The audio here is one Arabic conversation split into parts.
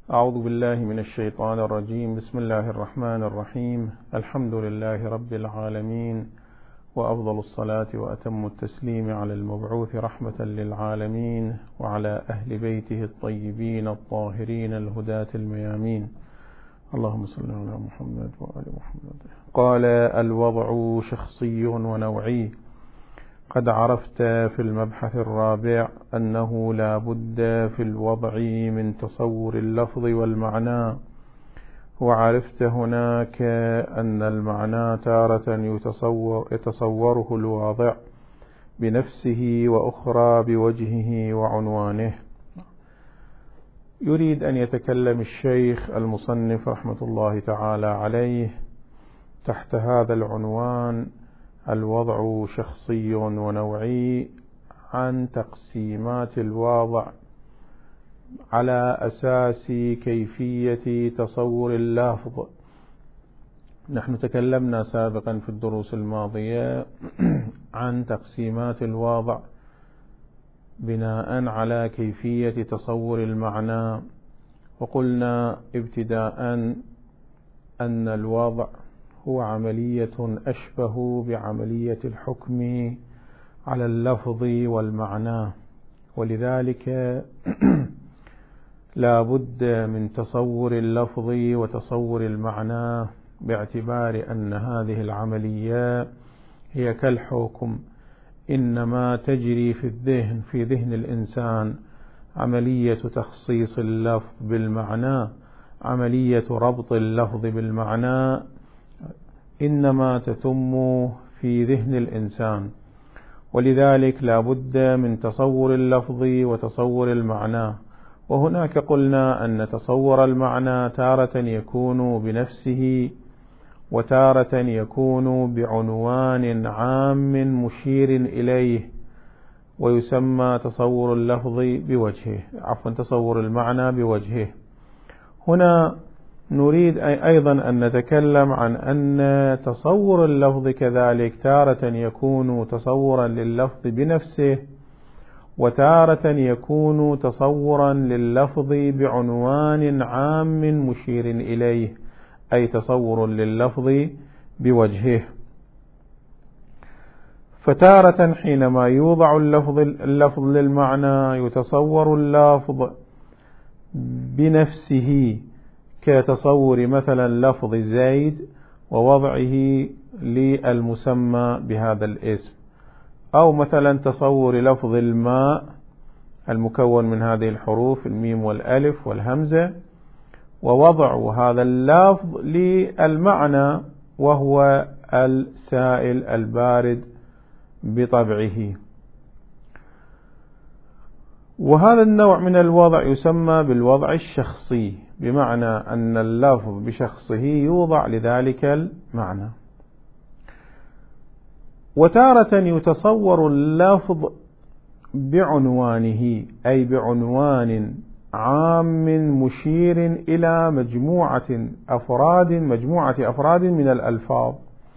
أعوذ بالله من الشيطان الرجيم. بسم الله الرحمن الرحيم. الحمد لله رب العالمين، وأفضل الصلاة وأتم التسليم على المبعوث رحمة للعالمين وعلى أهل بيته الطيبين الطاهرين الهداة الميامين. اللهم صل على محمد وآل محمد. قال: الوضع شخصي ونوعي. قد عرفت في المبحث الرابع أنه لا بد في الوضع من تصور اللفظ والمعنى، وعرفت هناك أن المعنى تارة يتصوره الواضع بنفسه، وأخرى بوجهه وعنوانه. يريد أن يتكلم الشيخ المصنف رحمة الله تعالى عليه تحت هذا العنوان: الوضع شخصي ونوعي، عن تقسيمات الواضع على أساس كيفية تصور اللفظ. نحن تكلمنا سابقا في الدروس الماضية عن تقسيمات الواضع بناء على كيفية تصور المعنى، وقلنا ابتداء أن الوضع هو عملية أشبه بعملية الحكم على اللفظ والمعنى، ولذلك لا بد من تصور اللفظ وتصور المعنى، باعتبار أن هذه العملية هي كالحكم، إنما تجري في ذهن الإنسان عملية تخصيص اللفظ بالمعنى، عملية ربط اللفظ بالمعنى إنما تتم في ذهن الإنسان، ولذلك لا بد من تصور اللفظ وتصور المعنى. وهناك قلنا أن تصور المعنى تارة يكون بنفسه، وتارة يكون بعنوان عام مشير إليه، ويسمى تصور اللفظ بوجهه، تصور المعنى بوجهه. هنا نريد أيضا أن نتكلم عن أن تصور اللفظ كذلك تارة يكون تصورا لللفظ بنفسه، وتارة يكون تصورا لللفظ بعنوان عام مشير إليه، أي تصور لللفظ بوجهه. فتارة حينما يوضع اللفظ للمعنى يتصور اللفظ بنفسه، كتصور مثلا لفظ زيد ووضعه للمسمى بهذا الاسم، أو مثلا تصور لفظ الماء المكون من هذه الحروف الميم والألف والهمزة، ووضع هذا اللفظ للمعنى وهو السائل البارد بطبعه. وهذا النوع من الوضع يسمى بالوضع الشخصي، بمعنى أن اللفظ بشخصه يوضع لذلك المعنى. وتارة يتصور اللفظ بعنوانه، أي بعنوان عام مشير إلى مجموعة أفراد من الألفاظ.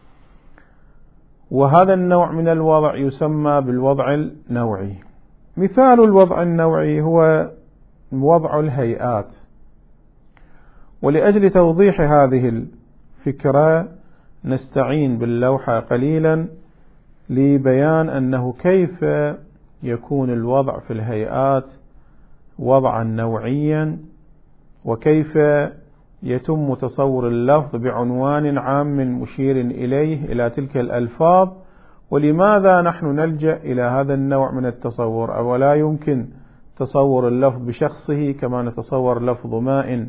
وهذا النوع من الوضع يسمى بالوضع النوعي. مثال الوضع النوعي هو وضع الهيئات. ولأجل توضيح هذه الفكرة نستعين باللوحة قليلا لبيان أنه كيف يكون الوضع في الهيئات وضعا نوعيا، وكيف يتم تصور اللفظ بعنوان عام مشير إليه إلى تلك الألفاظ، ولماذا نحن نلجأ إلى هذا النوع من التصور، أو لا يمكن تصور اللفظ بشخصه كما نتصور لفظ ماء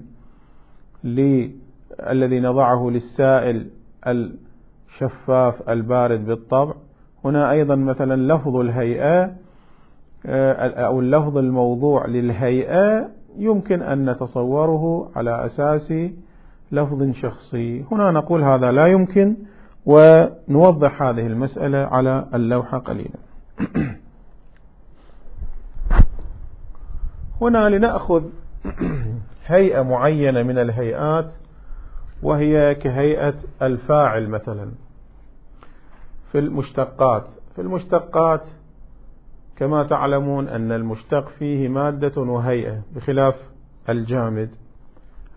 الذي نضعه للسائل الشفاف البارد بالطبع. هنا أيضا مثلا لفظ الهيئة أو اللفظ الموضوع للهيئة يمكن أن نتصوره على أساس لفظ شخصي. هنا نقول هذا لا يمكن، ونوضح هذه المسألة على اللوحة قليلا. هنا لنأخذ هيئة معينة من الهيئات، وهي كهيئة الفاعل مثلا في المشتقات كما تعلمون أن المشتق فيه مادة وهيئة بخلاف الجامد.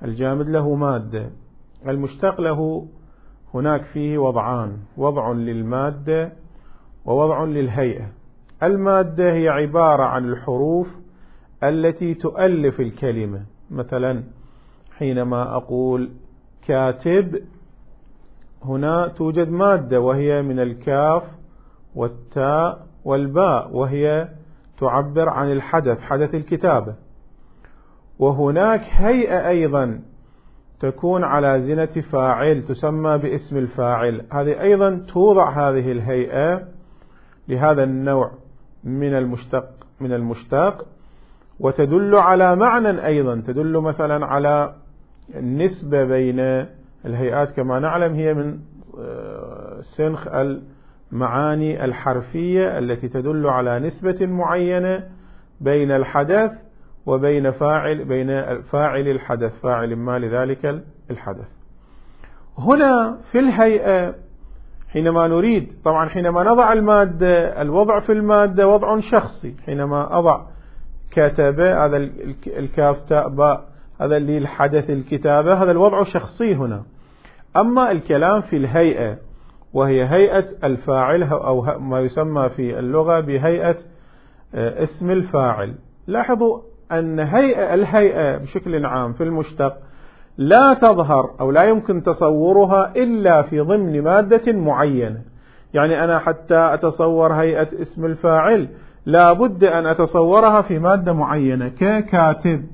الجامد له مادة، المشتق له هناك فيه وضعان، وضع للمادة ووضع للهيئة. المادة هي عبارة عن الحروف التي تؤلف الكلمة، مثلا حينما أقول كاتب هنا توجد مادة وهي من الكاف والتاء والباء، وهي تعبر عن الحدث، حدث الكتابة. وهناك هيئة أيضا تكون على زنة فاعل تسمى باسم الفاعل، هذه أيضا توضع هذه الهيئة لهذا النوع من المشتق وتدل على معنى أيضا، تدل مثلا على النسبة بين الهيئات. كما نعلم هي من سنخ المعاني الحرفية التي تدل على نسبة معينة بين الحدث وبين فاعل الحدث، فاعل ما لذلك الحدث. هنا في الهيئة حينما نريد، طبعا حينما نضع المادة، الوضع في المادة وضع شخصي، حينما أضع كتب، هذا الكاف تاء باء، هذا اللي الحدث الكتابة، هذا الوضع شخصي هنا. أما الكلام في الهيئة وهي هيئة الفاعل أو ما يسمى في اللغة بهيئة اسم الفاعل. لاحظوا أن الهيئة بشكل عام في المشتق لا تظهر أو لا يمكن تصورها إلا في ضمن مادة معينة. يعني أنا حتى أتصور هيئة اسم الفاعل لا بد أن أتصورها في مادة معينة ككاتب،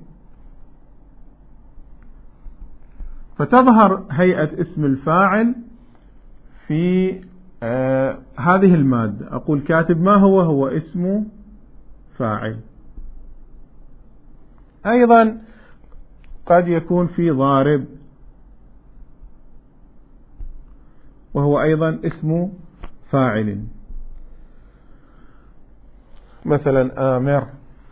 فتظهر هيئة اسم الفاعل في هذه المادة. أقول كاتب، ما هو اسم فاعل. أيضا قد يكون في ضارب، وهو أيضا اسم فاعل، مثلا آمر،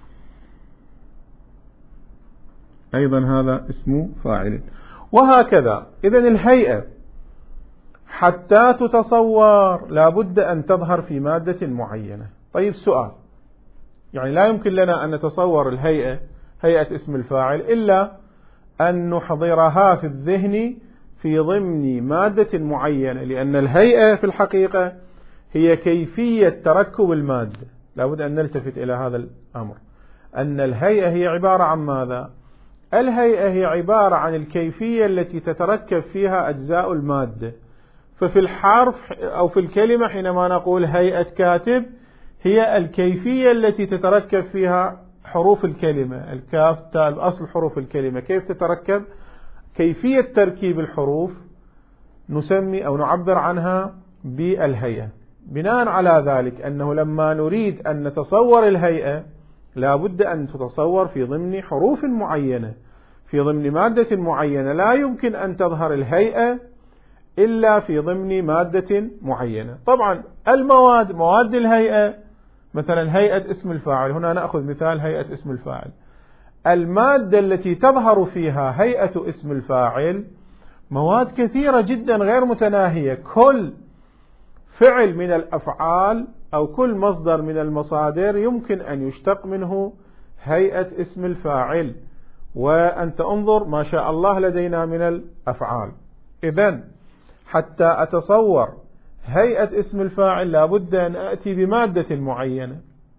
أيضا هذا اسم فاعل، وهكذا. إذن الهيئة حتى تتصور لابد أن تظهر في مادة معينة. طيب سؤال، يعني لا يمكن لنا أن نتصور الهيئة، هيئة اسم الفاعل، إلا أن نحضرها في الذهن في ضمن مادة معينة، لأن الهيئة في الحقيقة هي كيفية تركب المادة. لابد أن نلتفت إلى هذا الأمر، أن الهيئة هي عبارة عن ماذا؟ الهيئة هي عبارة عن الكيفية التي تتركب فيها أجزاء المادة. ففي الحرف أو في الكلمة حينما نقول هيئة كاتب، هي الكيفية التي تتركب فيها حروف الكلمة، الكاف تاء، أصل حروف الكلمة كيف تتركب، كيفية تركيب الحروف نسمي أو نعبر عنها بالهيئة. بناء على ذلك أنه لما نريد أن نتصور الهيئة لابد أن تتصور في ضمن حروف معينة، في ضمن مادة معينة. لا يمكن أن تظهر الهيئة إلا في ضمن مادة معينة. طبعا مواد الهيئة، مثلا هيئة اسم الفاعل، هنا نأخذ مثال هيئة اسم الفاعل. المادة التي تظهر فيها هيئة اسم الفاعل مواد كثيرة جدا غير متناهية. كل فعل من الأفعال أو كل مصدر من المصادر يمكن أن يشتق منه هيئة اسم الفاعل، وأنت انظر ما شاء الله لدينا من الأفعال. إذن حتى أتصور هيئة اسم الفاعل لابد أن أتي بمادة معينة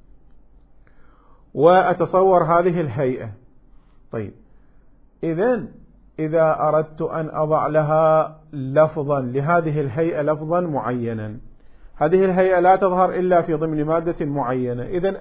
وأتصور هذه الهيئة. طيب إذن إذا أردت أن أضع لها لفظا، لهذه الهيئة لفظا معينا، هذه الهيئة لا تظهر إلا في ضمن مادة معينة. إذن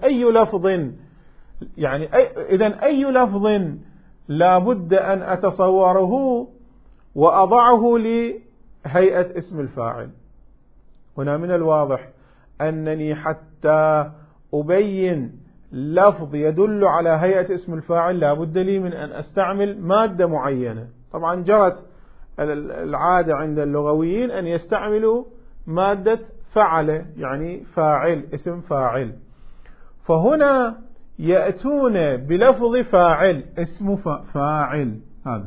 أي لفظ لابد أن أتصوره وأضعه لهيئة اسم الفاعل. هنا من الواضح أنني حتى أبين لفظ يدل على هيئة اسم الفاعل لابد لي من أن أستعمل مادة معينة. طبعا جرت العادة عند اللغويين أن يستعملوا مادة فعل، يعني فاعل، اسم فاعل. فهنا يأتون بلفظ فاعل، اسم فاعل، هذا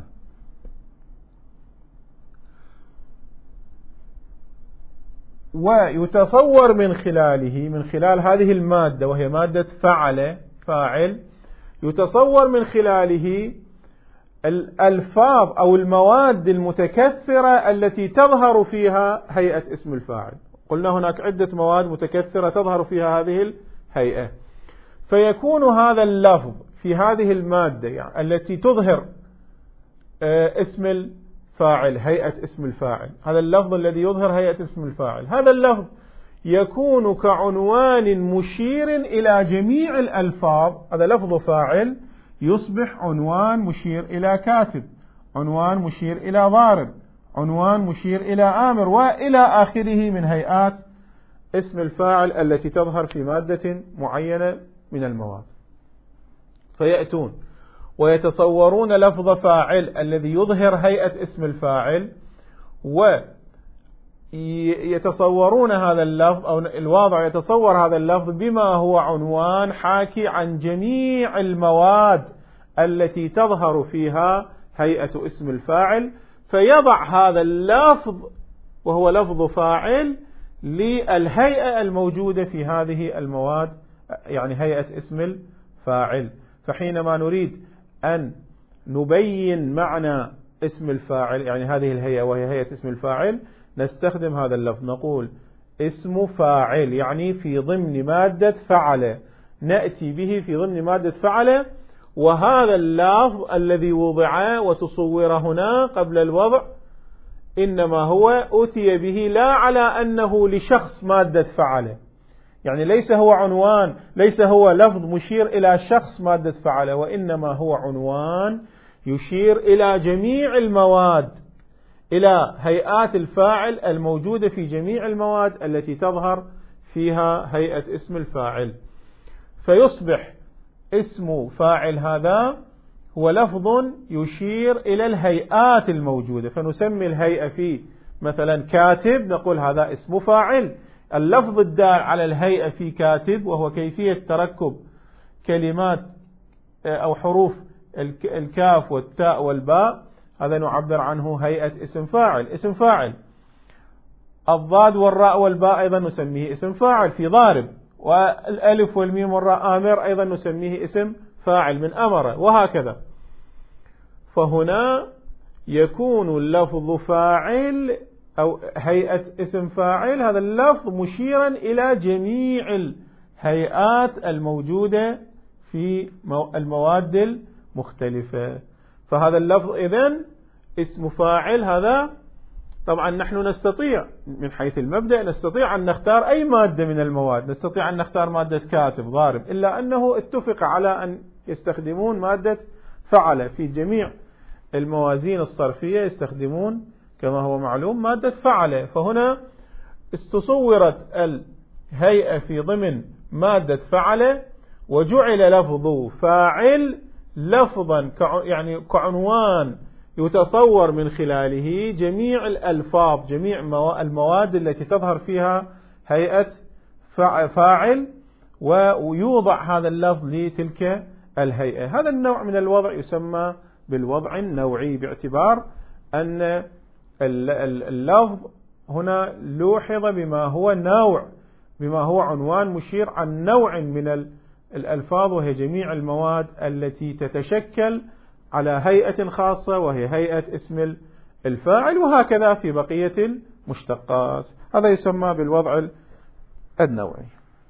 ويتصور من خلال هذه المادة وهي مادة فاعل، يتصور من خلاله الألفاظ أو المواد المتكثرة التي تظهر فيها هيئة اسم الفاعل. قلنا هناك عدة مواد متكثرة تظهر فيها هذه الهيئة، فيكون هذا اللفظ في هذه المادة يعني التي تظهر اسم الفاعل، هيئة اسم الفاعل، هذا اللفظ الذي يظهر هيئة اسم الفاعل، هذا اللفظ يكون كعنوان مشير إلى جميع الألفاظ. هذا لفظ فاعل يصبح عنوان مشير إلى كاتب، عنوان مشير إلى ضارب، عنوان مشير إلى آمر، وإلى آخره من هيئات اسم الفاعل التي تظهر في مادة معينة من المواد. فيأتون ويتصورون لفظ فاعل الذي يظهر هيئة اسم الفاعل، ويتصورون هذا اللفظ أو الواضع يتصور هذا اللفظ بما هو عنوان حاكي عن جميع المواد التي تظهر فيها هيئة اسم الفاعل، فيضع هذا اللفظ وهو لفظ فاعل للهيئة الموجودة في هذه المواد، يعني هيئة اسم الفاعل. فحينما نريد أن نبين معنى اسم الفاعل، يعني هذه الهيئة وهي هيئة اسم الفاعل، نستخدم هذا اللفظ، نقول اسم فاعل، يعني في ضمن مادة فعل، نأتي به في ضمن مادة فعل. وهذا اللفظ الذي وضع وتصور هنا قبل الوضع إنما هو أتي به لا على أنه لشخص مادة فعل، يعني ليس هو عنوان، ليس هو لفظ مشير إلى شخص مادة فعل، وإنما هو عنوان يشير إلى جميع المواد، إلى هيئات الفاعل الموجودة في جميع المواد التي تظهر فيها هيئة اسم الفاعل. فيصبح اسم فاعل هذا هو لفظ يشير إلى الهيئات الموجودة، فنسمي الهيئة في مثلا كاتب، نقول هذا اسم فاعل. اللفظ الدال على الهيئة في كاتب وهو كيفية تركب كلمات أو حروف الكاف والتاء والباء، هذا نعبر عنه هيئة اسم فاعل. اسم فاعل الضاد والراء والباء أيضا نسميه اسم فاعل في ضارب، والألف والميم والراء آمر أيضا نسميه اسم فاعل من أمر، وهكذا. فهنا يكون اللفظ فاعل أو هيئة اسم فاعل، هذا اللفظ مشيرا إلى جميع الهيئات الموجودة في المواد المختلفة. فهذا اللفظ إذن اسم فاعل هذا، طبعا نحن نستطيع من حيث المبدأ نستطيع أن نختار أي مادة من المواد، نستطيع أن نختار مادة كاتب ضارب، إلا أنه اتفق على أن يستخدمون مادة فعل. في جميع الموازين الصرفية يستخدمون كما هو معلوم مادة فعل. فهنا استصورت الهيئة في ضمن مادة فعل، وجعل لفظ فاعل لفظا يعني كعنوان يتصور من خلاله جميع الألفاظ، جميع المواد التي تظهر فيها هيئة فاعل، ويوضع هذا اللفظ لتلك الهيئة. هذا النوع من الوضع يسمى بالوضع النوعي، باعتبار أن اللفظ هنا لوحظ بما هو نوع، بما هو عنوان مشير عن نوع من الألفاظ، وهي جميع المواد التي تتشكل على هيئة خاصة وهي هيئة اسم الفاعل، وهكذا في بقية المشتقات. هذا يسمى بالوضع النوعي.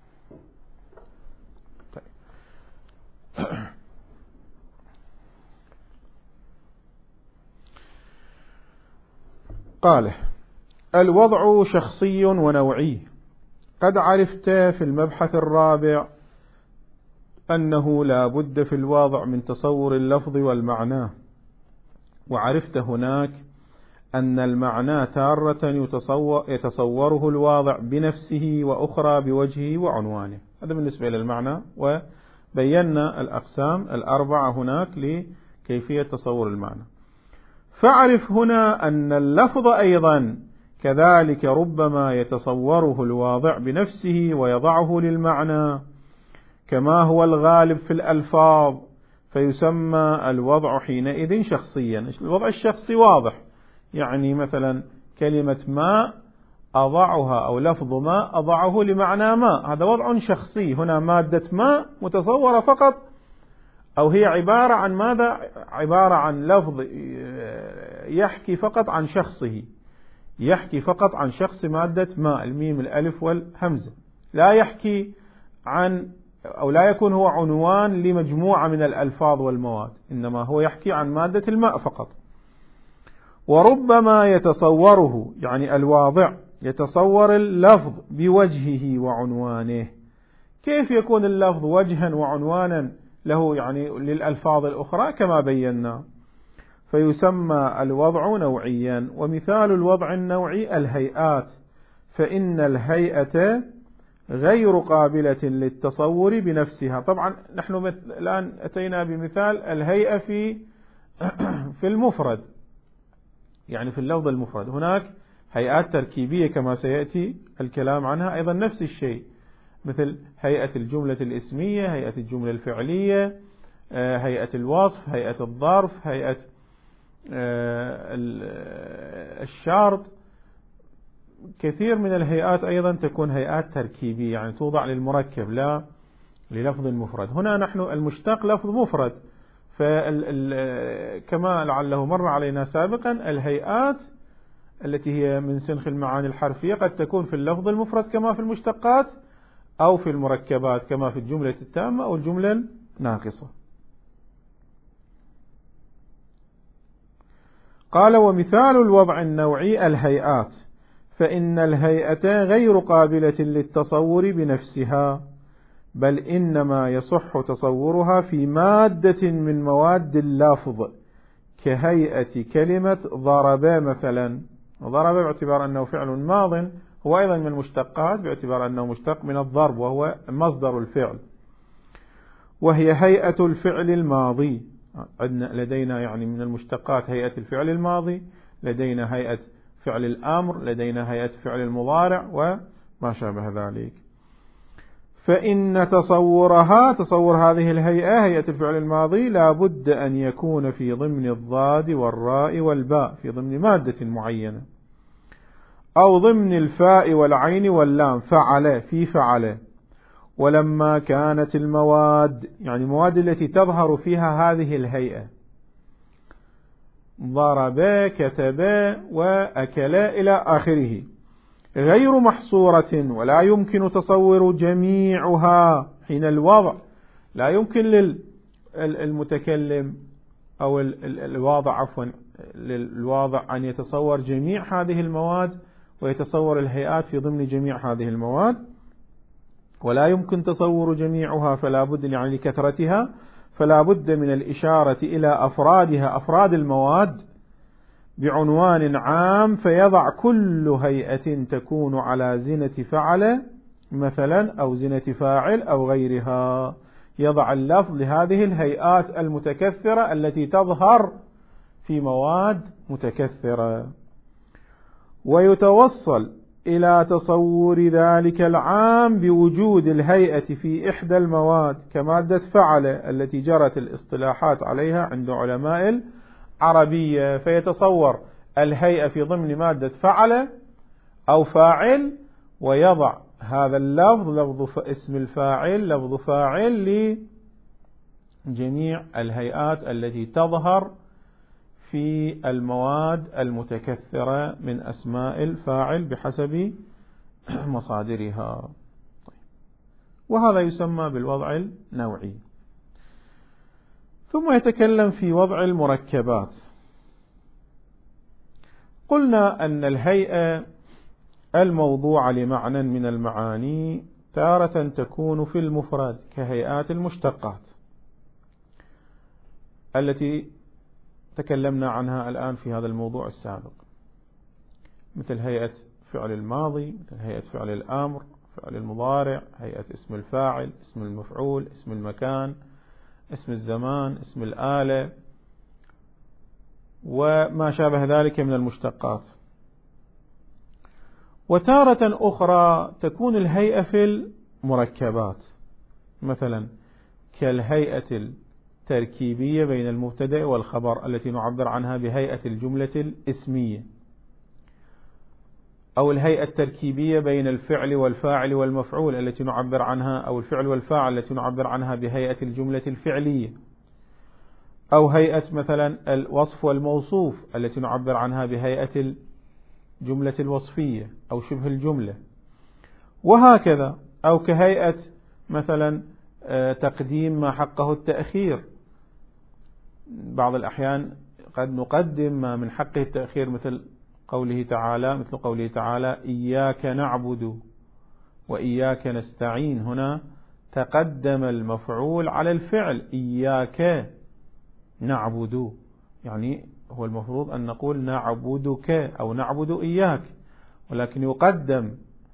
قال الوضع شخصي ونوعي. قد عرفت في المبحث الرابع أنه لا بد في الوضع من تصور اللفظ والمعنى، وعرفت هناك أن المعنى تارة يتصوره الواضع بنفسه، وأخرى بوجهه وعنوانه. هذا بالنسبة إلى المعنى، وبينا الأقسام الأربعة هناك لكيفية تصور المعنى. فاعرف هنا أن اللفظ أيضا كذلك ربما يتصوره الواضع بنفسه ويضعه للمعنى كما هو الغالب في الألفاظ، فيسمى الوضع حينئذ شخصيا. الوضع الشخصي واضح، يعني مثلا كلمة ماء أضعها أو لفظ ماء أضعه لمعنى ماء، هذا وضع شخصي. هنا مادة ماء متصورة فقط أو هي عبارة عن ماذا؟ عبارة عن لفظ يحكي فقط عن شخصه، يحكي فقط عن شخص مادة ماء، الميم الألف والهمزة، لا يحكي عن أو لا يكون هو عنوان لمجموعة من الألفاظ والمواد، إنما هو يحكي عن مادة الماء فقط. وربما يتصوره، يعني الواضع يتصور اللفظ بوجهه وعنوانه. كيف يكون اللفظ وجها وعنوانا له يعني للألفاظ الأخرى كما بينا؟ فيسمى الوضع نوعيا. ومثال الوضع النوعي الهيئات، فإن الهيئة غير قابلة للتصور بنفسها. طبعا نحن الآن أتينا بمثال الهيئة في المفرد، يعني في اللفظ المفرد. هناك هيئات تركيبية كما سيأتي الكلام عنها أيضا نفس الشيء، مثل هيئة الجملة الاسمية، هيئة الجملة الفعلية، هيئة الوصف، هيئة الظرف، هيئة الشرط. كثير من الهيئات أيضا تكون هيئات تركيبية، يعني توضع للمركب لا للفظ مفرد. هنا نحن المشتق لفظ مفرد، كما لعله مر علينا سابقا الهيئات التي هي من سنخ المعاني الحرفية قد تكون في اللفظ المفرد كما في المشتقات، أو في المركبات كما في الجملة التامة أو الجملة الناقصة. قال: ومثال الوضع النوعي الهيئات، فإن الهيئة غير قابلة للتصور بنفسها، بل إنما يصح تصورها في مادة من مواد اللفظ، كهيئة كلمة ضرب مثلا. ضرب باعتبار أنه فعل ماض هو أيضا من المشتقات باعتبار أنه مشتق من الضرب وهو مصدر الفعل، وهي هيئة الفعل الماضي. لدينا يعني من المشتقات هيئة الفعل الماضي، لدينا هيئة فعل الأمر، لدينا هيئة فعل المضارع وما شابه ذلك. فإن تصور هذه الهيئة، هيئة الفعل الماضي، لا بد أن يكون في ضمن الضاد والراء والباء، في ضمن مادة معينة، أو ضمن الفاء والعين واللام، في فعل. ولما كانت المواد، يعني المواد التي تظهر فيها هذه الهيئة، ضرب، كتب، وأكل إلى آخره، غير محصورة، ولا يمكن تصور جميعها حين الوضع. لا يمكن للمتكلم أو الواضع للواضع أن يتصور جميع هذه المواد ويتصور الهيئات في ضمن جميع هذه المواد، ولا يمكن تصور جميعها، فلا بد يعني لكثرتها، فلا بد من الإشارة إلى أفرادها، أفراد المواد، بعنوان عام، فيضع كل هيئة تكون على زنة فعل مثلا أو زنة فاعل أو غيرها، يضع اللفظ لهذه الهيئات المتكثرة التي تظهر في مواد متكثرة، ويتوصل إلى تصور ذلك العام بوجود الهيئة في إحدى المواد، كمادة فعل التي جرت الاصطلاحات عليها عند علماء العربية، فيتصور الهيئة في ضمن مادة فعل أو فاعل، ويضع هذا اللفظ، لفظ اسم الفاعل، لفظ فاعل، لجميع الهيئات التي تظهر في المواد المتكثرة من أسماء الفاعل بحسب مصادرها. وهذا يسمى بالوضع النوعي. ثم يتكلم في وضع المركبات. قلنا أن الهيئة الموضوع لمعنى من المعاني تارة تكون في المفرد كهيئات المشتقات التي تكلمنا عنها الآن في هذا الموضوع السابق، مثل هيئة فعل الماضي، مثل هيئة فعل الأمر، فعل المضارع، هيئة اسم الفاعل، اسم المفعول، اسم المكان، اسم الزمان، اسم الآلة، وما شابه ذلك من المشتقات. وتارة أخرى تكون الهيئة في المركبات، مثلا كالهيئة التركيبية بين المبتدأ والخبر التي نعبر عنها بهيئة الجملة الاسمية، أو الهيئة التركيبية بين الفعل والفاعل والمفعول التي نعبر عنها، أو الفعل والفاعل التي نعبر عنها بهيئة الجملة الفعلية. أو هيئة مثلا الوصف والموصوف التي نعبر عنها بهيئة الجملة الوصفية أو شبه الجملة، وهكذا. أو كهيئة مثلا تقديم ما حقه التأخير، بعض الأحيان قد نقدم ما من حقه التأخير مثل قوله تعالى إياك نعبد وإياك نستعين. هنا تقدم المفعول على الفعل إياك نعبد، يعني هو المفروض أن نقول نعبدك أو نعبد إياك، ولكن يقدم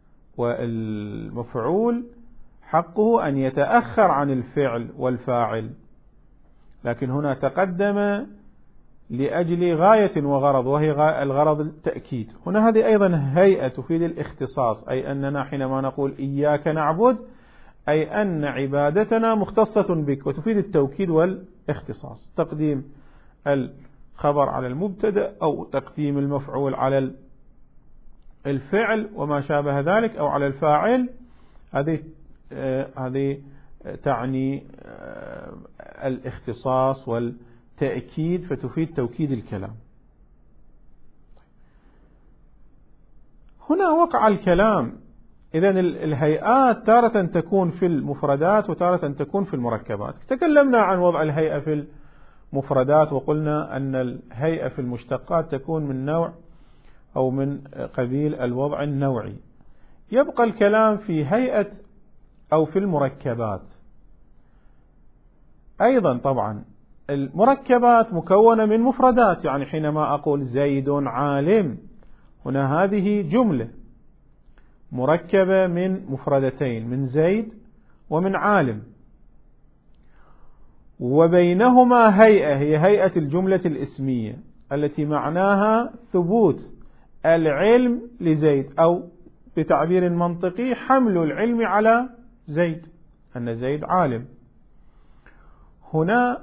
والمفعول حقه أن يتأخر عن الفعل والفاعل، لكن هنا تقدم لأجل غاية وغرض، وهي الغرض التأكيد. هنا هذه أيضا هيئة تفيد الاختصاص، أي أننا حينما نقول إياك نعبد أي أن عبادتنا مختصة بك، وتفيد التوكيد والاختصاص، تقديم الخبر على المبتدأ أو تقديم المفعول على الفعل وما شابه ذلك أو على الفاعل. هذه تعني الاختصاص والتأكيد، فتفيد توكيد الكلام. هنا وقع الكلام. إذن الهيئات تارة تكون في المفردات وتارة تكون في المركبات. تكلمنا عن وضع الهيئة في المفردات وقلنا أن الهيئة في المشتقات تكون من نوع أو من قبيل الوضع النوعي. يبقى الكلام في هيئة أو في المركبات. أيضا طبعا المركبات مكونة من مفردات، يعني حينما أقول زيد عالم، هنا هذه جملة مركبة من مفردتين، من زيد ومن عالم، وبينهما هيئة هي هيئة الجملة الاسمية التي معناها ثبوت العلم لزيد، أو بتعبير منطقي حمل العلم على زيد، أن زيد عالم. هنا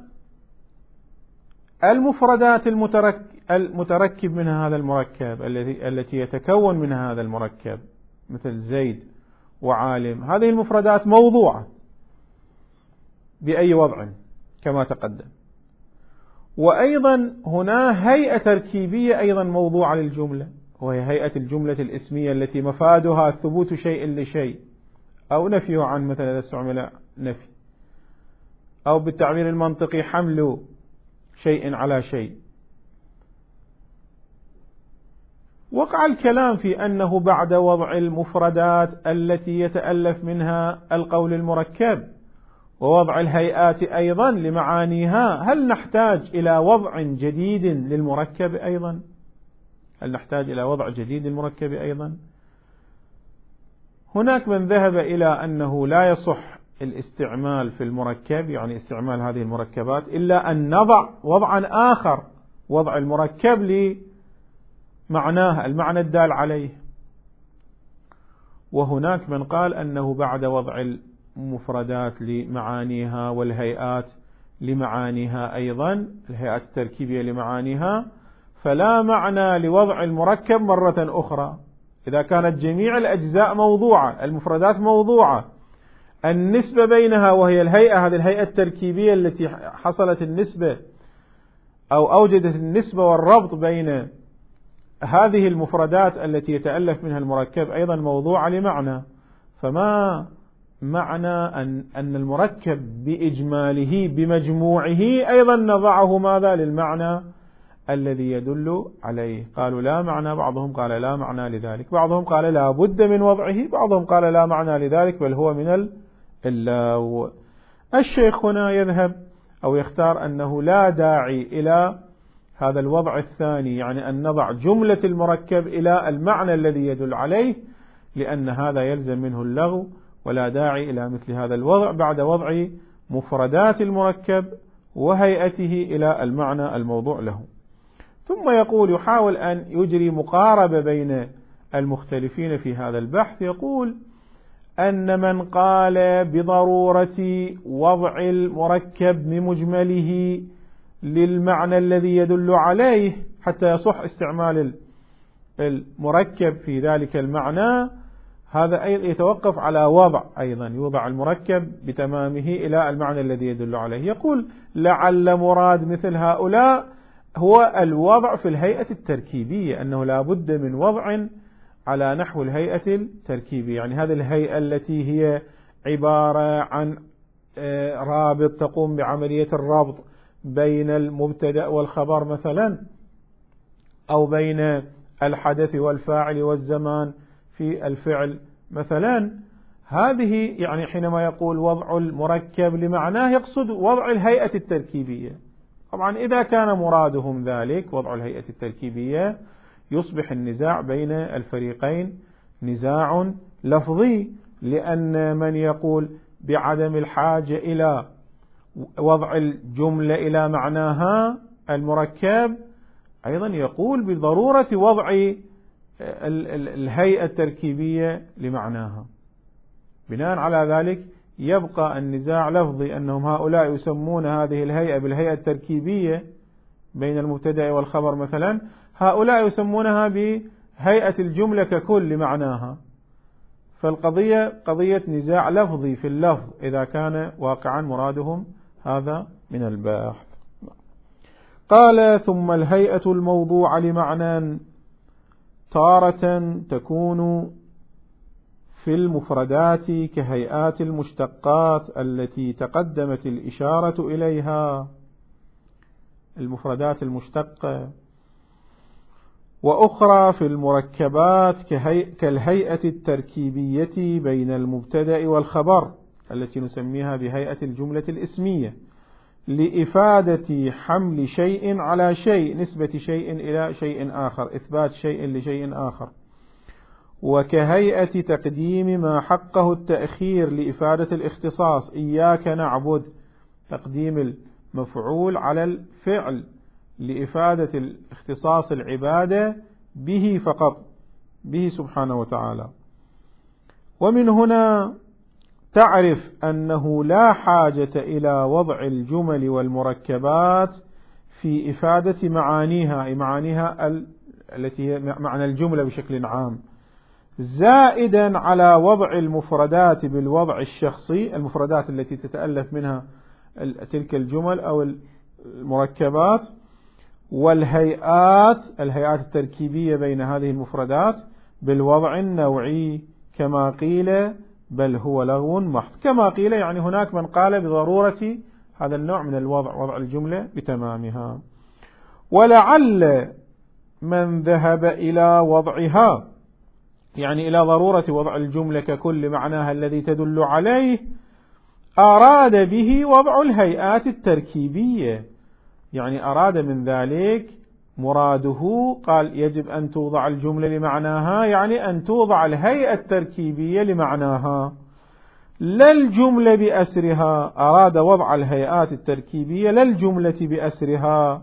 المفردات المتركب منها هذا المركب التي يتكون منها هذا المركب مثل زيد وعالم، هذه المفردات موضوعة بأي وضع كما تقدم. وأيضا هنا هيئة تركيبية أيضا موضوعة للجملة، وهي هيئة الجملة الاسمية التي مفادها ثبوت شيء لشيء أو نفيه عن، مثلا إذا استعمل نفي، أو بالتعبير المنطقي حمل شيء على شيء. وقع الكلام في أنه بعد وضع المفردات التي يتألف منها القول المركب ووضع الهيئات أيضا لمعانيها، هل نحتاج إلى وضع جديد للمركب أيضا؟ هل نحتاج إلى وضع جديد للمركب أيضا؟ هناك من ذهب إلى أنه لا يصح الاستعمال في المركب، يعني استعمال هذه المركبات، إلا أن نضع وضعا آخر، وضع المركب لمعناه المعنى الدال عليه. وهناك من قال أنه بعد وضع المفردات لمعانيها والهيئات لمعانيها أيضا، الهيئات التركيبية لمعانيها، فلا معنى لوضع المركب مرة أخرى إذا كانت جميع الأجزاء موضوعة، المفردات موضوعة، النسبة بينها وهي الهيئة، هذه الهيئة التركيبية التي حصلت النسبة أو أوجدت النسبة والربط بين هذه المفردات التي يتألف منها المركب أيضا موضوعة لمعنى. فما معنى أن المركب بإجماله بمجموعه أيضا نضعه ماذا للمعنى الذي يدل عليه؟ قالوا لا معنى، بعضهم قال لا معنى لذلك، بعضهم قال لا بد من وضعه، بعضهم قال لا معنى لذلك بل هو من اللو. الشيخ هنا يذهب أو يختار أنه لا داعي إلى هذا الوضع الثاني، يعني أن نضع جملة المركب إلى المعنى الذي يدل عليه، لأن هذا يلزم منه اللغو، ولا داعي إلى مثل هذا الوضع بعد وضع مفردات المركب وهيئته إلى المعنى الموضوع له. ثم يقول يحاول أن يجري مقاربة بين المختلفين في هذا البحث، يقول أن من قال بضرورة وضع المركب بمجمله للمعنى الذي يدل عليه حتى يصح استعمال المركب في ذلك المعنى، هذا يتوقف على وضع، أيضا يوضع المركب بتمامه إلى المعنى الذي يدل عليه. يقول لعل مراد مثل هؤلاء هو الوضع في الهيئة التركيبية، أنه لا بد من وضع على نحو الهيئة التركيبية، يعني هذه الهيئة التي هي عبارة عن رابط تقوم بعملية الربط بين المبتدأ والخبر مثلا، أو بين الحدث والفاعل والزمان في الفعل مثلا. هذه يعني حينما يقول وضع المركب لمعناه يقصد وضع الهيئة التركيبية. طبعا إذا كان مرادهم ذلك وضع الهيئة التركيبية يصبح النزاع بين الفريقين نزاع لفظي، لأن من يقول بعدم الحاجة إلى وضع الجملة إلى معناها المركب أيضا يقول بضرورة وضع الهيئة التركيبية لمعناها. بناء على ذلك يبقى النزاع لفظي، أنهم هؤلاء يسمون هذه الهيئة بالهيئة التركيبية بين المبتدأ والخبر مثلا، هؤلاء يسمونها بهيئة الجملة ككل لمعناها. فالقضية قضية نزاع لفظي في اللفظ إذا كان واقعا مرادهم هذا من البحث. قال ثم الهيئة الموضوع لمعنى تارة تكون في المفردات كهيئات المشتقات التي تقدمت الإشارة إليها، المفردات المشتقة، وأخرى في المركبات كالهيئة التركيبية بين المبتدأ والخبر التي نسميها بهيئة الجملة الاسمية لإفادة حمل شيء على شيء، نسبة شيء إلى شيء آخر، إثبات شيء لشيء آخر. وكهيئة تقديم ما حقه التأخير لإفادة الاختصاص، إياك نعبد، تقديم المفعول على الفعل لإفادة الاختصاص العبادة به فقط، به سبحانه وتعالى. ومن هنا تعرف أنه لا حاجة إلى وضع الجمل والمركبات في إفادة معانيها، أي معانيها التي هي معنى الجملة بشكل عام، زائدا على وضع المفردات بالوضع الشخصي، المفردات التي تتألف منها تلك الجمل أو المركبات، والهيئات، الهيئات التركيبية بين هذه المفردات بالوضع النوعي كما قيل بل هو لغو محض. كما قيل يعني هناك من قال بضرورة هذا النوع من الوضع، وضع الجملة بتمامها. ولعل من ذهب إلى وضعها، يعني إلى ضرورة وضع الجملة ككل معناها الذي تدل عليه، أراد به وضع الهيئات التركيبية، يعني أراد من ذلك مراده، قال يجب أن توضع الجملة لمعناها، يعني أن توضع الهيئة التركيبية لمعناها، لا الجملة بأسرها. أراد وضع الهيئات التركيبية لا الجملة بأسرها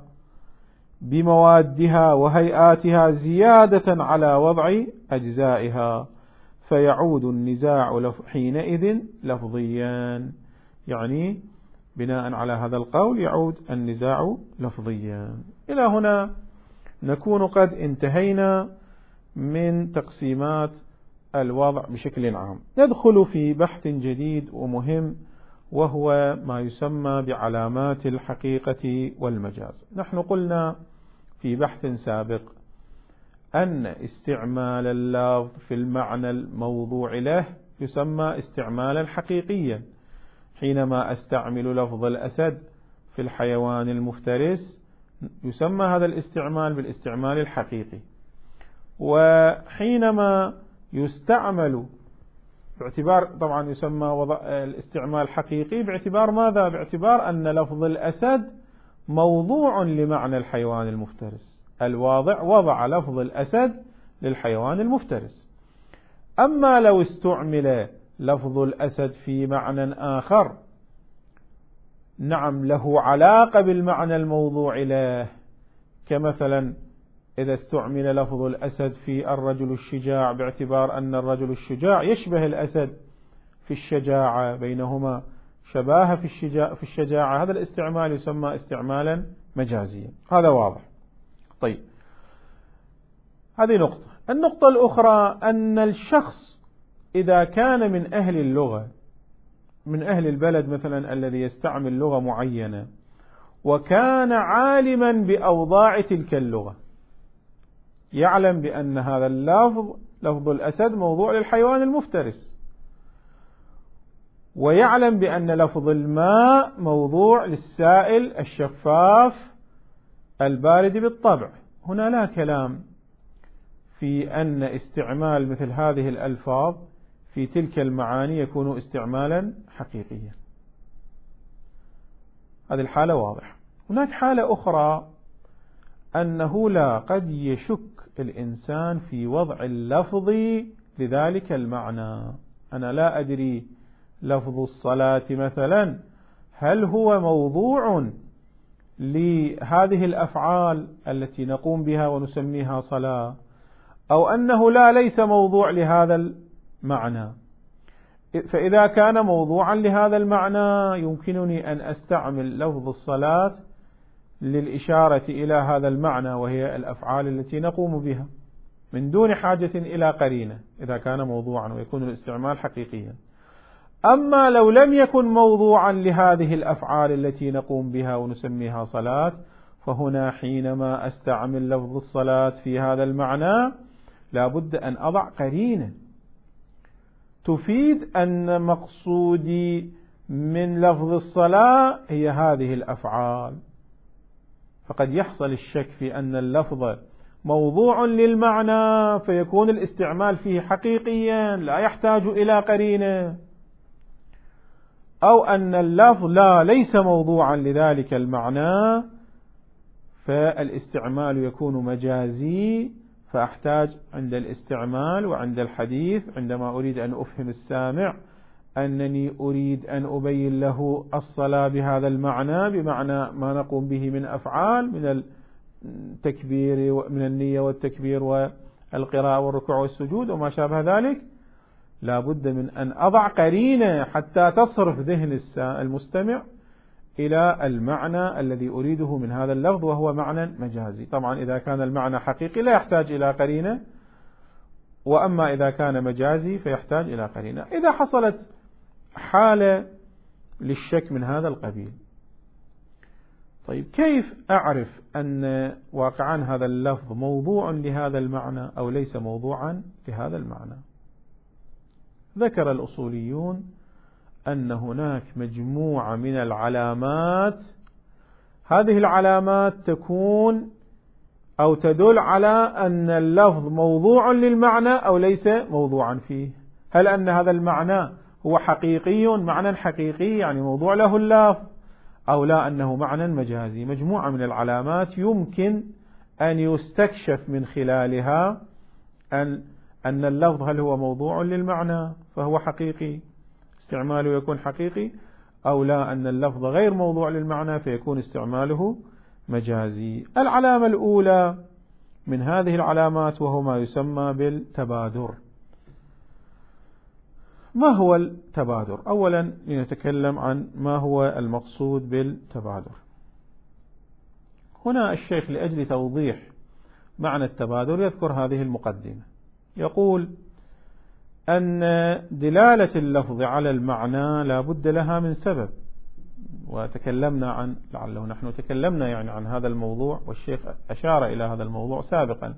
بموادها وهيئاتها زيادة على وضع أجزائها، فيعود النزاع حينئذ لفظيا. يعني بناء على هذا القول يعود النزاع لفظيا. إلى هنا نكون قد انتهينا من تقسيمات الوضع بشكل عام. ندخل في بحث جديد ومهم، وهو ما يسمى بعلامات الحقيقة والمجاز. نحن قلنا في بحث سابق أن استعمال اللفظ في المعنى الموضوع له يسمى استعمالا حقيقيا. حينما أستعمل لفظ الأسد في الحيوان المفترس يسمى هذا الاستعمال بالاستعمال الحقيقي. وحينما يستعمل باعتبار، طبعا يسمى الاستعمال الحقيقي باعتبار ماذا؟ باعتبار أن لفظ الأسد موضوع لمعنى الحيوان المفترس، الواضع وضع لفظ الأسد للحيوان المفترس. أما لو استعمل لفظ الأسد في معنى آخر، نعم له علاقة بالمعنى الموضوع له، كمثلا إذا استعمل لفظ الأسد في الرجل الشجاع باعتبار أن الرجل الشجاع يشبه الأسد في الشجاعة، بينهما شباهة في الشجاعة، هذا الاستعمال يسمى استعمالا مجازيا. هذا واضح. طيب، هذه نقطة. النقطة الأخرى أن الشخص إذا كان من أهل اللغة، من أهل البلد مثلا الذي يستعمل لغة معينة، وكان عالما بأوضاع تلك اللغة، يعلم بأن هذا اللفظ لفظ الأسد موضوع للحيوان المفترس، ويعلم بأن لفظ الماء موضوع للسائل الشفاف البارد بالطبع، هنا لا كلام في أن استعمال مثل هذه الألفاظ في تلك المعاني يكون استعمالا حقيقيا. هذه الحالة واضحة. هناك حالة أخرى أنه لا قد يشك الإنسان في وضع اللفظ لذلك المعنى. أنا لا أدري لفظ الصلاة مثلا هل هو موضوع لهذه الأفعال التي نقوم بها ونسميها صلاة، أو أنه ليس موضوع لهذا المعنى. فإذا كان موضوعا لهذا المعنى يمكنني أن أستعمل لفظ الصلاة للإشارة إلى هذا المعنى، وهي الأفعال التي نقوم بها من دون حاجة إلى قرينة، إذا كان موضوعا ويكون الاستعمال حقيقيا. أما لو لم يكن موضوعا لهذه الأفعال التي نقوم بها ونسميها صلاة، فهنا حينما أستعمل لفظ الصلاة في هذا المعنى لا بد أن أضع قرينة تفيد أن مقصودي من لفظ الصلاة هي هذه الأفعال. فقد يحصل الشك في أن اللفظ موضوع للمعنى فيكون الاستعمال فيه حقيقيا لا يحتاج إلى قرينة، أو أن اللفظ ليس موضوعا لذلك المعنى فالاستعمال يكون مجازي، فأحتاج عند الاستعمال وعند الحديث عندما أريد أن أفهم السامع أنني أريد أن أبين له الصلاة بهذا المعنى، بمعنى ما نقوم به من أفعال من التكبير ومن النية والتكبير والقراءة والركوع والسجود وما شابه ذلك، لا بد من أن أضع قرينة حتى تصرف ذهن المستمع إلى المعنى الذي أريده من هذا اللفظ، وهو معنى مجازي. طبعا إذا كان المعنى حقيقي لا يحتاج إلى قرينة، وأما إذا كان مجازي فيحتاج إلى قرينة. إذا حصلت حالة للشك من هذا القبيل، طيب كيف أعرف أن واقعا هذا اللفظ موضوع لهذا المعنى أو ليس موضوعا لهذا المعنى؟ ذكر الأصوليون أن هناك مجموعة من العلامات، هذه العلامات تكون أو تدل على أن اللفظ موضوع للمعنى أو ليس موضوعا فيه. هل أن هذا المعنى هو حقيقي، معنى حقيقي يعني موضوع له اللفظ، أو لا أنه معنى مجازي؟ مجموعة من العلامات يمكن أن يستكشف من خلالها أن اللفظ هل هو موضوع للمعنى فهو حقيقي استعماله يكون حقيقي، أو لا أن اللفظ غير موضوع للمعنى فيكون استعماله مجازي. العلامة الأولى من هذه العلامات وهو ما يسمى بالتبادر. ما هو التبادر؟ أولا لنتكلم عن ما هو المقصود بالتبادر. هنا الشيخ لأجل توضيح معنى التبادر يذكر هذه المقدمة، يقول أن دلالة اللفظ على المعنى لا بد لها من سبب، وتكلمنا عن لعله نحن تكلمنا يعني عن هذا الموضوع، والشيخ أشار إلى هذا الموضوع سابقا.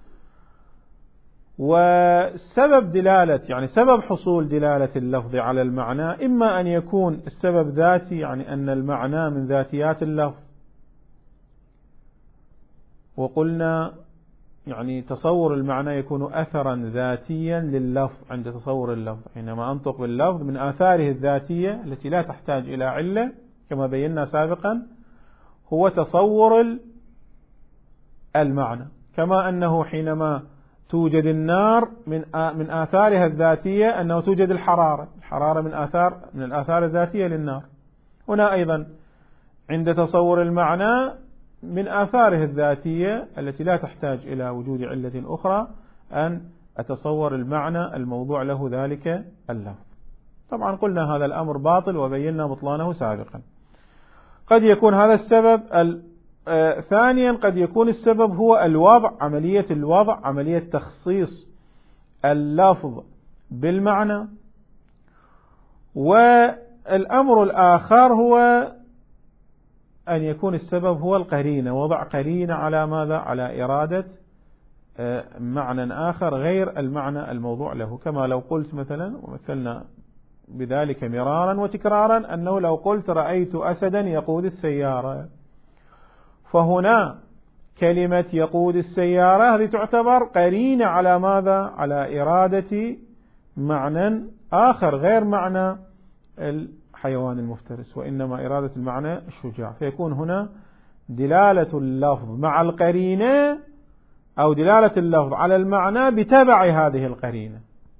وسبب دلالة يعني سبب حصول دلالة اللفظ على المعنى إما أن يكون السبب ذاتي، يعني أن المعنى من ذاتيات اللفظ، وقلنا يعني تصور المعنى يكون أثرا ذاتيا لللفظ عند تصور اللفظ، حينما أنطق باللفظ من آثاره الذاتية التي لا تحتاج إلى علة كما بينا سابقا هو تصور المعنى، كما أنه حينما توجد النار من آثارها الذاتية أنه توجد الحرارة من الآثار الذاتية للنار. هنا أيضا عند تصور المعنى من آثاره الذاتية التي لا تحتاج إلى وجود علة أخرى أن أتصور المعنى الموضوع له ذلك اللفظ. طبعا قلنا هذا الأمر باطل وبينا بطلانه سابقا. قد يكون هذا السبب. ثانيا قد يكون السبب هو الوضع، عملية الوضع، عملية تخصيص اللفظ بالمعنى. والأمر الآخر هو أن يكون السبب هو القرينة، وضع قرينة على ماذا؟ على إرادة معنى آخر غير المعنى الموضوع له، كما لو قلت مثلا، ومثلنا بذلك مرارا وتكرارا، أنه لو قلت رأيت أسدا يقود السيارة، فهنا كلمة يقود السيارة هذه تعتبر قرينة على ماذا؟ على إرادة معنى آخر غير معنى الحيوان المفترس، وإنما إرادة المعنى الشجاع، فيكون هنا دلالة اللفظ مع القرينة، أو دلالة اللفظ على المعنى بتبع هذه القرينة.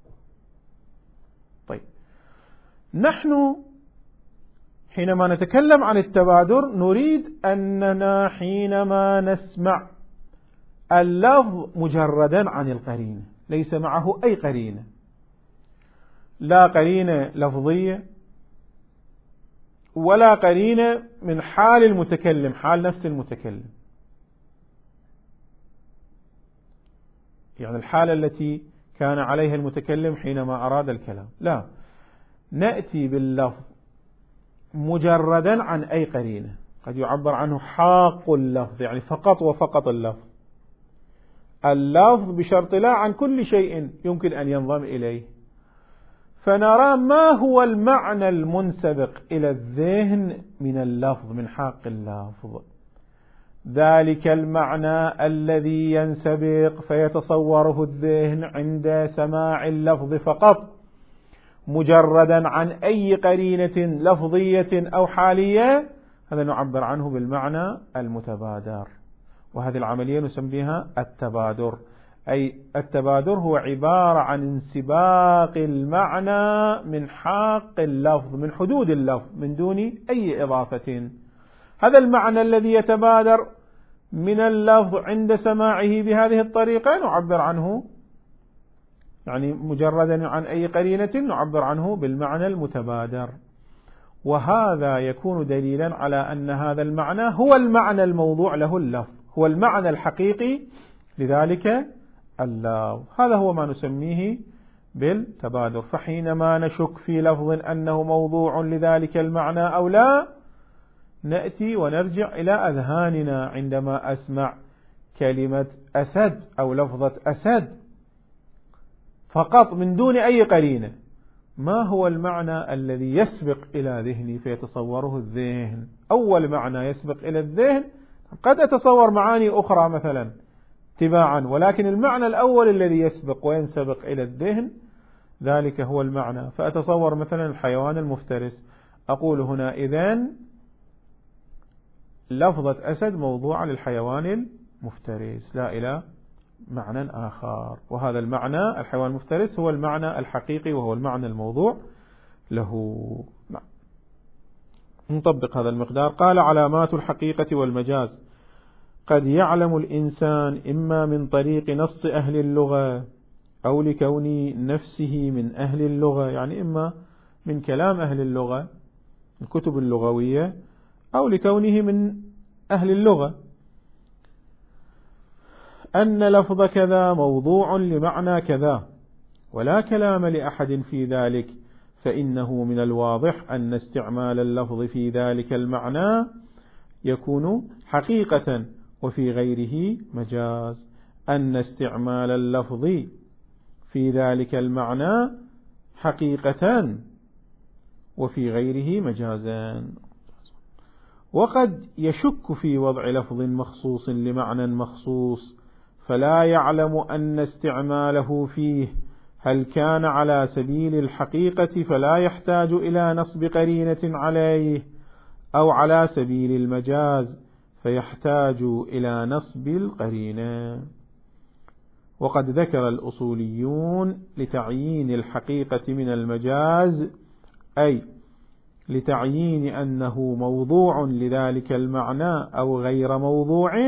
طيب، نحن حينما نتكلم عن التبادر نريد أننا حينما نسمع اللفظ مجردا عن القرينة، ليس معه أي قرينة، لا قرينة لفظية ولا قرينة من حال المتكلم، حال نفس المتكلم، يعني الحالة التي كان عليها المتكلم حينما أراد الكلام، لا، نأتي باللفظ مجردا عن أي قرينة. قد يعبر عنه حاق اللفظ، يعني فقط وفقط اللفظ، اللفظ بشرط لا عن كل شيء يمكن أن ينضم إليه، فنرى ما هو المعنى المنسبق إلى الذهن من اللفظ، من حاق اللفظ، ذلك المعنى الذي ينسبق فيتصوره الذهن عند سماع اللفظ فقط مجردا عن أي قرينة لفظية أو حالية، هذا نعبر عنه بالمعنى المتبادر، وهذه العملية نسميها التبادر. أي التبادر هو عبارة عن انسباق المعنى من حاق اللفظ، من حدود اللفظ، من دون أي إضافة. هذا المعنى الذي يتبادر من اللفظ عند سماعه بهذه الطريقة نعبر عنه، يعني مجردا عن أي قرينة نعبر عنه بالمعنى المتبادر، وهذا يكون دليلا على أن هذا المعنى هو المعنى الموضوع له اللفظ، هو المعنى الحقيقي لذلك اللفظ، هذا هو ما نسميه بالتبادر. فحينما نشك في لفظ أنه موضوع لذلك المعنى أو لا، نأتي ونرجع إلى أذهاننا عندما أسمع كلمة أسد أو لفظة أسد فقط من دون أي قرينة، ما هو المعنى الذي يسبق إلى ذهني فيتصوره الذهن؟ أول معنى يسبق إلى الذهن، قد أتصور معاني أخرى مثلا تباعا، ولكن المعنى الأول الذي يسبق وينسبق إلى الذهن ذلك هو المعنى. فأتصور مثلا الحيوان المفترس، أقول هنا إذن لفظة أسد موضوع للحيوان المفترس لا إلى معنى آخر، وهذا المعنى الحيوان المفترس هو المعنى الحقيقي وهو المعنى الموضوع له. نطبق هذا المقدار. قال علامات الحقيقة والمجاز: قد يعلم الإنسان إما من طريق نص أهل اللغة أو لكون نفسه من أهل اللغة، يعني إما من كلام أهل اللغة الكتب اللغوية أو لكونه من أهل اللغة، أن لفظ كذا موضوع لمعنى كذا ولا كلام لأحد في ذلك، فإنه من الواضح أن استعمال اللفظ في ذلك المعنى يكون حقيقة وفي غيره مجاز، أن استعمال اللفظ في ذلك المعنى حقيقة وفي غيره مجازا. وقد يشك في وضع لفظ مخصوص لمعنى مخصوص فلا يعلم أن استعماله فيه هل كان على سبيل الحقيقة فلا يحتاج إلى نصب قرينة عليه، أو على سبيل المجاز فيحتاج إلى نصب القرينة. وقد ذكر الأصوليون لتعيين الحقيقة من المجاز، أي لتعيين أنه موضوع لذلك المعنى أو غير موضوع،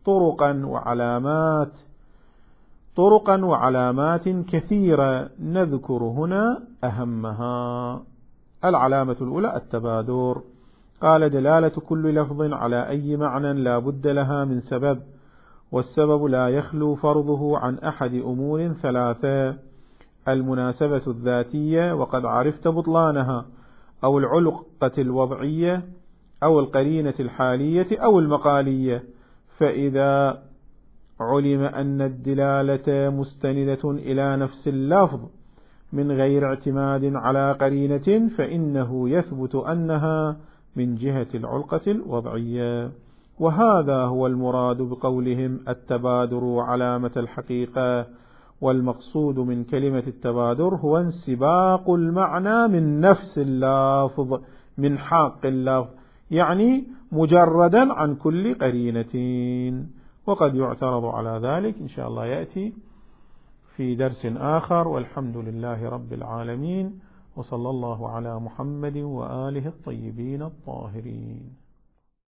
طرقا وعلامات كثيرة، نذكر هنا أهمها. العلامة الأولى التبادر. قال: دلالة كل لفظ على أي معنى لا بد لها من سبب، والسبب لا يخلو فرضه عن أحد أمور ثلاثة: المناسبة الذاتية وقد عرفت بطلانها، أو العلقة الوضعية، أو القرينة الحالية، أو المقالية. فإذا علم أن الدلالة مستندة إلى نفس اللفظ من غير اعتماد على قرينة، فإنه يثبت أنها من جهة العلقة الوضعية. وهذا هو المراد بقولهم التبادر علامة الحقيقة. والمقصود من كلمة التبادر هو انسباق المعنى من نفس اللفظ، من حق اللفظ، يعني مجردا عن كل قرينة. وقد يعترض على ذلك إن شاء الله يأتي في درس آخر. والحمد لله رب العالمين، وصلى الله على محمد وآله الطيبين الطاهرين.